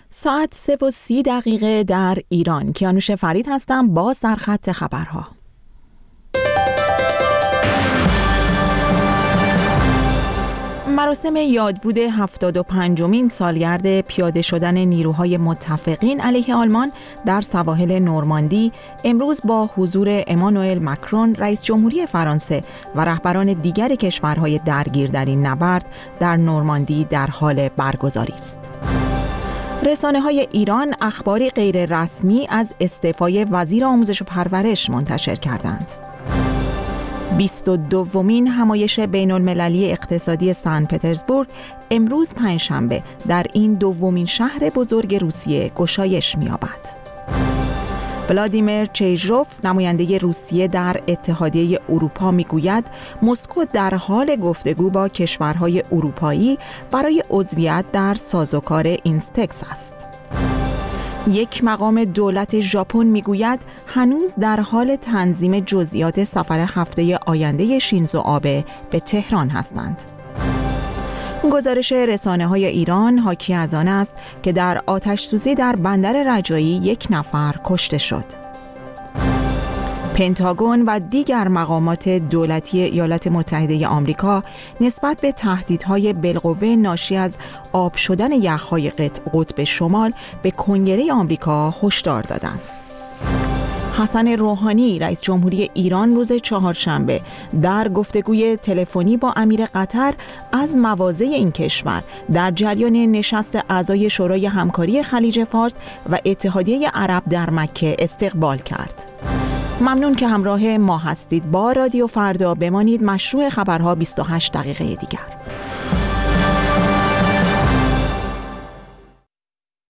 ساعت 3:30 در ایران. کیانوش فرید هستم با سرخط خبرها. مراسم یادبود 75مین سالگرد پیاده شدن نیروهای متفقین علیه آلمان در سواحل نورماندی امروز با حضور امانوئل ماکرون رئیس جمهوری فرانسه و رهبران دیگر کشورهای درگیر در این نبرد در نورماندی در حال برگزاری است. رسانه‌های ایران اخباری غیر رسمی از استعفای وزیر آموزش و پرورش منتشر کردند. 22مین همایش بین‌المللی اقتصادی سن پترزبورگ امروز پنجشنبه در این دومین شهر بزرگ روسیه گشایش می‌یابد. ولادیمیر چیژروف نماینده روسیه در اتحادیه اروپا میگوید مسکو در حال گفتگو با کشورهای اروپایی برای عضویت در سازوکار اینستکس است. یک مقام دولت ژاپن میگوید هنوز در حال تنظیم جزئیات سفر هفته آینده شینزو آبه به تهران هستند. گزارش رسانه‌های ایران حاکی از آن است که در آتش‌سوزی در بندر رجایی 1 نفر کشته شد. پنتاگون و دیگر مقامات دولتی ایالات متحده آمریکا نسبت به تهدیدهای بالقوه ناشی از آب شدن یخ‌های قطب شمال به کنگره آمریکا هشدار دادند. حسن روحانی رئیس جمهوری ایران روز چهارشنبه در گفتگوی تلفنی با امیر قطر از مواضع این کشور در جریان نشست اعضای شورای همکاری خلیج فارس و اتحادیه عرب در مکه استقبال کرد. ممنون که همراه ما هستید. با رادیو فردا بمانید. مشروع خبرها 28 دقیقه دیگر.